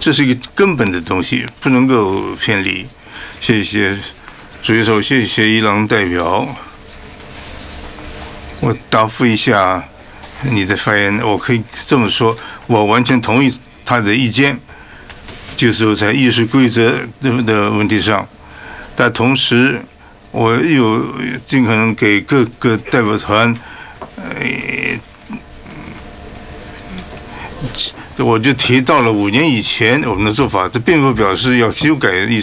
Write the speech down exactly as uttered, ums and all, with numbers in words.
这是一个根本的东西，不能够偏离。谢谢主席手，谢谢伊朗代表。我答复一下你的发言，我可以这么说，我完全同意他的意见，就是在议事规则的问题上，但同时我有尽可能给各个代表团，呃，我就提到了五年以前我们的做法，这并不表示要修改议事。